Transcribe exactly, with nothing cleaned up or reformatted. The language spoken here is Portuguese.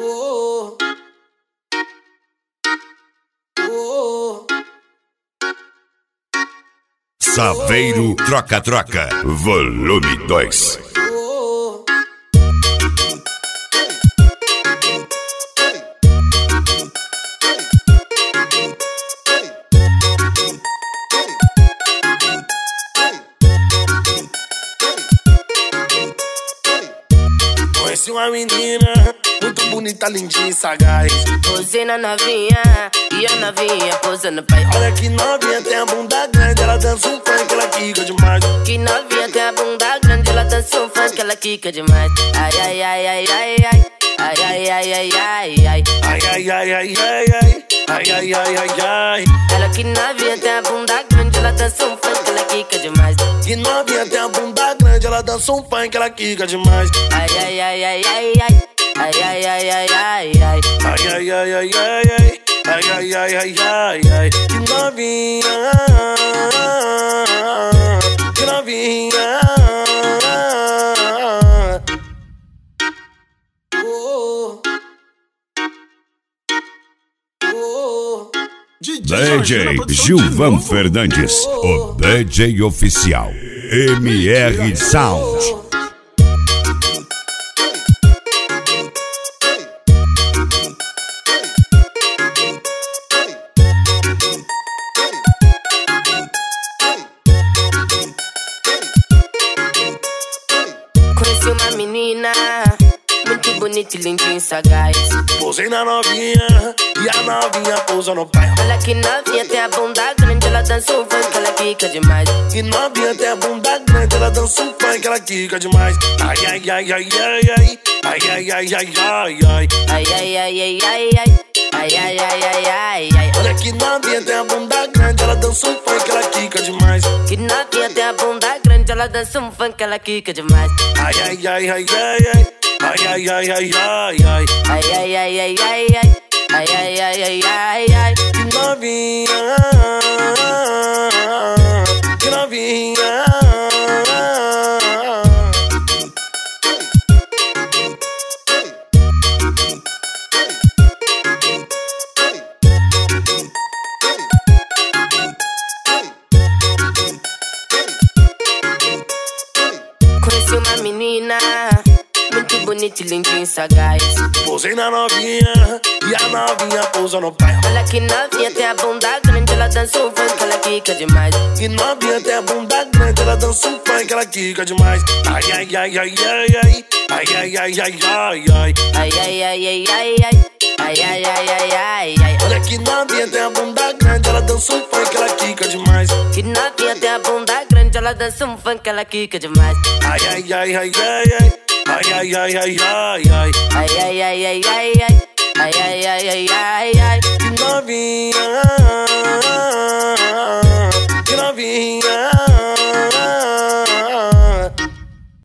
Oh, oh. Saveiro Troca-Troca, volume dois. Conheci uma menina muito bonita, lindinha e sagaz. Posei na novinha e a novinha posando pai. Olha que novinha, tem a bunda grande, ela dança um funk, ela quica demais. Que novinha tem a bunda grande, ela dança um funk, ela quica demais. Ai, ai, ai, ai, ai, ai. Ai, ai, ai, ai, ai, ai. Ai, ai, ai, ai, ai, ai. Ai, ai, ai, ai, ai. Ela que novinha tem a bunda grande, ela dança um funk, ela quica demais. Que novinha tem a bunda grande, ela dança um funk, ela quica demais. Ai, ai, ai, ai, ai, ai. Ai, ai, ai, ai, ai, ai. Ai, ai, ai, ai, ai, ai. Ai, ai, ai, ai, ai, ai. Que novinha, que novinha. Oh, oh. D J Gilvan Fernandes, o D J oficial. M R Sound. Conheci uma menina muito bonita e lindinha e sagaz. Posei na novinha e a novinha pousa no pai. Olha que novinha tem a bunda grande, ela dança um funk, ela quica demais. Que novinha tem a bunda grande, ela dança um funk, ela quica demais. Ai, ai, ai, ai, ai, ai. Ai, ai, ai, ai, ai, ai. Ai, ai, ai, ai, ai, ai. Ai, ai, ai, ai, ai, ai. Olha que novinha tem a bunda grande, ela dança um funk, ela quica demais. Que novinha tem a bunda grande, ela dança um funk, ela quica demais. Ai, ai, ai, ai, ai, ai. Ai, ai, ai, ai, ai, ai. Ai, ai, ai, ai, ai, ai. Ai, ai, ai, ai, ai, ai. Que novinha, que novinha. Conheci uma menina muito bonita e lindinha e sagaz. Posei na novinha e a novinha pousa no pai. Olha que novinha tem a bunda grande, ela dança um funk, ela quica demais. Que novinha tem a bunda grande, ela dança um funk, ela quica demais. Ai, ai, ai, ai, ai, ai. Ai, ai, ai, ai, ai, ai. Ai, ai, ai, ai, ai, ai. Ai, ai, ai, ai, ai, ai. Olha que novinha tem a bunda grande, ela dança um funk, ela quica demais. Que novinha tem a bunda grande, ela dança um funk, ela quica demais. Ai, ai, ai, ai, ai, ai. Ai, ai, ai, ai, ai, ai. Ai, ai, ai, ai, ai, ai. Ai, ai, ai, ai, ai, ai. Que novinha,